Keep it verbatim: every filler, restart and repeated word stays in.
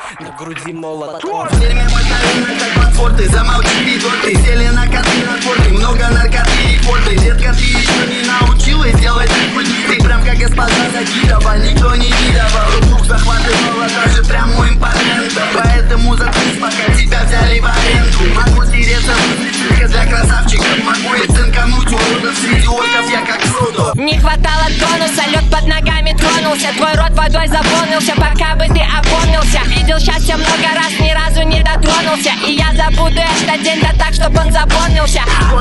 на груди молот. Время мгновенно, как подфорты, замолчи, идиоты. Сели на коты, на форты, много наркоты и форты. Детка, ты еще не научилась делать культуры. Прям как госпожа Закидова, никто не видовал. Рук захватывала даже прям у импотента. Поэтому заткнись, пока тебя взяли в аренду. Могу стереться только для красавчиков. Могу и цинкануть уродов среди орков, я как Фродо. Не хватало тонуса, лед под ногами тронулся. Твой рот водой заполнился, пока бы ты опомнился. Видел счастье много раз, ни разу не дотронулся. И я забуду этот день, да так, чтоб он запомнился.